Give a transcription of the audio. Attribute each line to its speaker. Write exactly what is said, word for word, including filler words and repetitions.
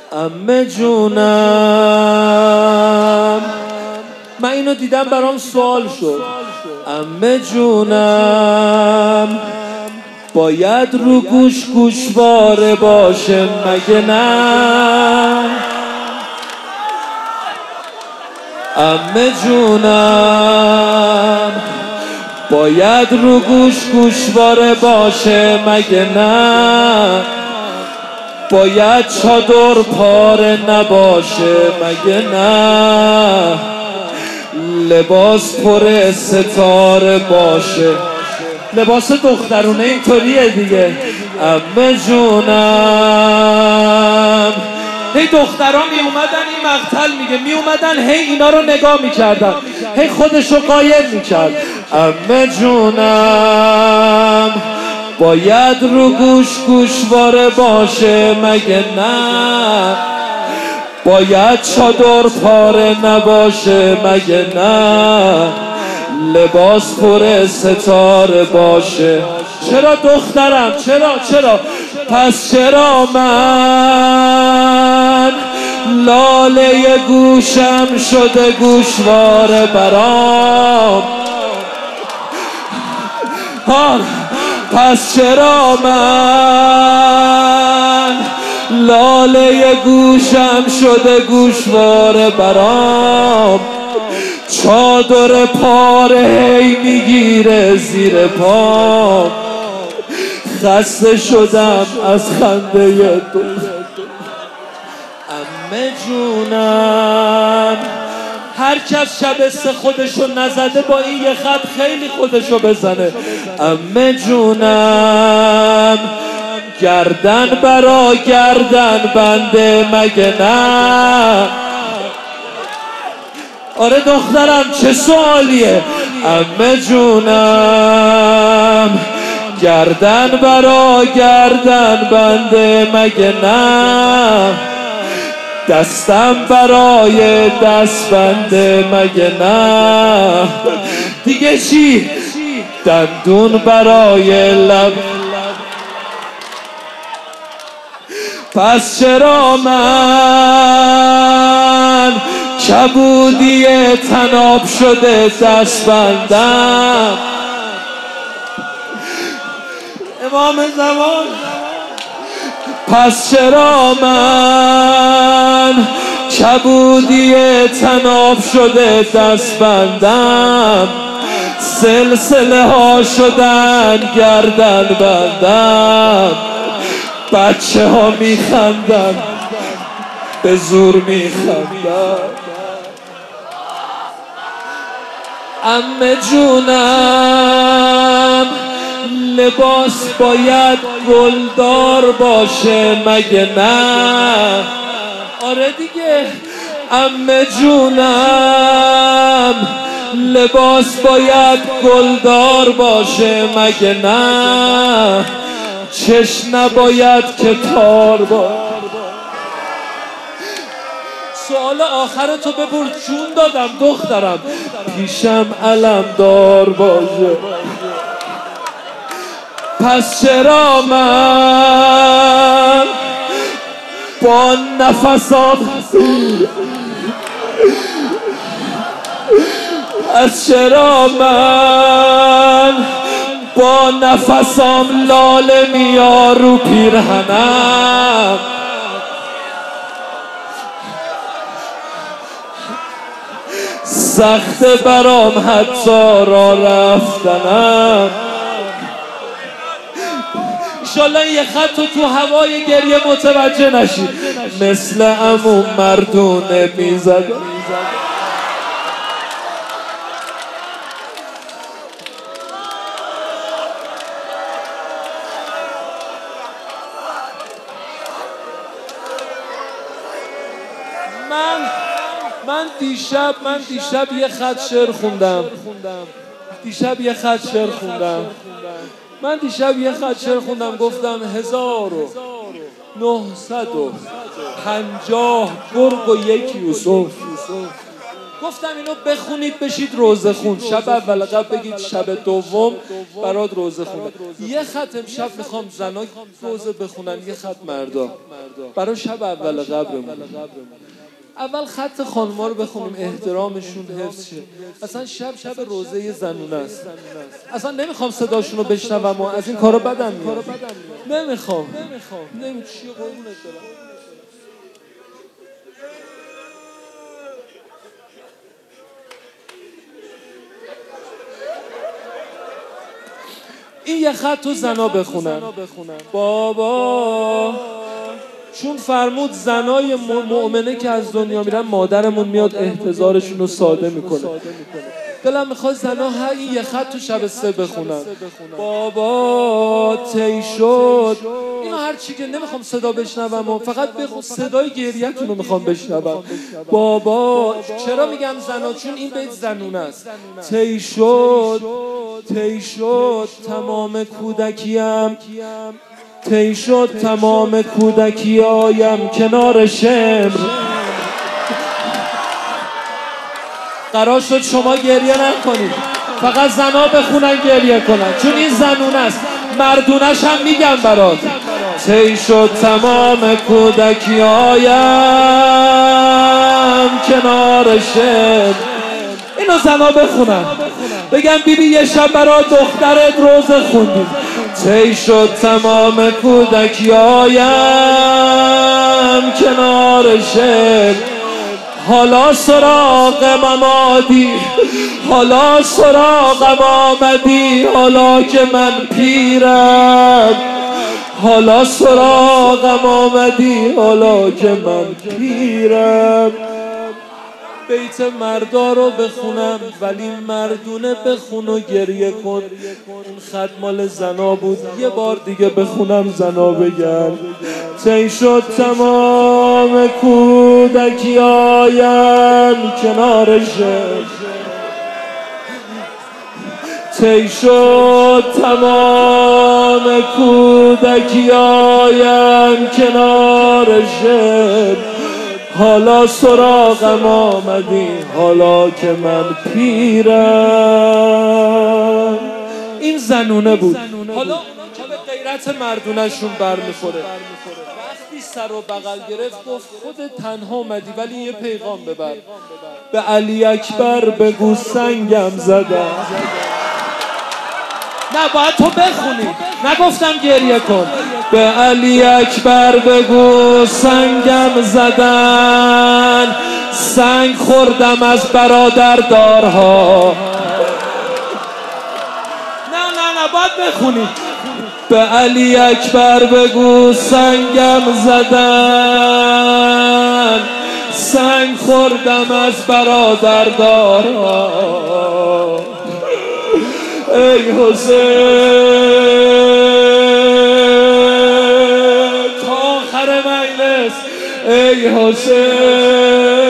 Speaker 1: عمه جونم، من اینو دیدم برام سوال شد. عمه جونم باید رو گوش گوشواره باشه مگه نه؟ عمه جونم باید رو گوش گوشواره باشه مگه نه؟ باید چادر پاره نباشه مگه نه؟ لباس پر ستاره باشه. لباس دخترونه اینطوریه دیگه. عمه جونم هی دخترها می اومدن این مقتل میگه می اومدن هی اینا رو نگاه میکردن، هی خودشو قایم میکرد. عمه جونم باید رو گوش گوشواره باشه مگه نه؟ باید چادر پاره نباشه مگه نه؟ لباس پر ستاره باشه. چرا دخترم؟ چرا چرا؟ پس چرا من لاله گوشم شده گوشواره برام؟ ها پس چرا من لاله گوشم شده گوشواره برام؟ چادر پاره هی میگیره زیر پام، خسته شدم از خنده تو. عمه جونم هر کس شبسته خودشو نزده با این یه خط خیلی خودشو بزنه. عمه جونم گردن برا گردن بنده مگه نه؟ آره دخترم چه سوالیه؟ عمه جونم گردن برا گردن بنده مگه نه؟ دستم برای دست بنده مگه نه؟ دیگه چی؟ دندون برای لب. پس چرا من کبودی تناب شده دست بندم؟ امام زمان پس چرا من کبودی تناب شده دست بندم؟ سلسله ها شدن گردن بندم، بچه ها میخندن به زور میخندن. عمه جونم لباس باید گلدار باشه مگه نه؟ آره دیگه. عمه جونم لباس باید گلدار باشه مگه نه؟ چش نباید که تار باشه. سوال آخر تو بپرس جون دادم دخترم. پیشم علم دار باشه. پس چرا من با نفسام پس چرا من با نفسام لاله میار رو پیرهنم؟ سخت برام حتی را رفتنم. ایشالله یه خط تو تو هوای گریه متوجه نشی، مثل عمو مردونه میزد. من من دیشب من دیشب یه خط شعر خوندم. دیشب یه خط شعر خوندم. من دیشب یه خط شعر خوندم گفتم هزار و نهصد و پنجاه گرگ و یک یوسف. گفتم اینو بخونید بشید روزه خون. شب اول قبل بگید شب دوم برات روزه خونه. یه خط امشب میخوام زنا روزه بخونن، یه خط مردا برای شب اول قبلمون. اول خط خانما رو بخونیم احترامشون حفظ شه. اصلا شب شب روزه زنونه است. اصلا نمیخوام صداشون رو بشنوم و از این کارا بدم میاد. نمیخوام نمیخوام چی قربونت برم. این یه خط تو زنا بخونن. بابا چون فرمود زنای مؤمنه که از دنیا میرن مادرمون میاد احتضارشون رو ساده میکنه. دلم میخواد زنا هر این یه خط تو شب سه بخونن. بابا تی شد. اینو هر چی که نمیخوام صدا بشنوم و فقط بخون صدای گریه‌تون رو میخوام بشنوم. بابا چرا میگم زنا؟ چون این بیت زنونه است. تی شد تی شد تمام کودکیم، تی شد تمام کودکیایم کنار شمر. قرار شد شما گریه نکنید، فقط زنا بخونن گریه کنن، چون این زنونه است. مردونش هم میگم برات. تی شد تمام کودکیایم کنار شمر. اینو زنا بخونن، بگم بیبی یه شب برای دخترت روزه خوندیم. تی شد تمام کودکیایم کنار شمر. حالا سراغم آمدی، حالا سراغم آمدی، حالا که من پیرم. حالا سراغم آمدی، حالا که من پیرم. بیت مردا رو بخونم ولی مردونه بخون و گریه کن. اون خط مال زنا بود، یه بار دیگه بخونم زنا بگم. تی شد تمام کودکیایم کنار شمر. تی شد تمام کودکیایم کنار شمر. حالا سراغم آمدی، حالا که من پیرم. این زنونه بود. حالا اونا که به غیرت مردونشون برمیخوره، وقتی سر و بغل گرفت گفت خودت تنها اومدی ولی یه پیغام ببر. به علی اکبر بگو سنگم زدم. نه باید تو بخونی، نگفتم گریه کن. به علی اکبر بگو سنگم زدن، سنگ خوردم از برادردارها. نه نه نه باید بخونی. به علی اکبر بگو سنگم زدن، سنگ خوردم از برادردارها. ای حسین تا آخر مجلس، ای حسین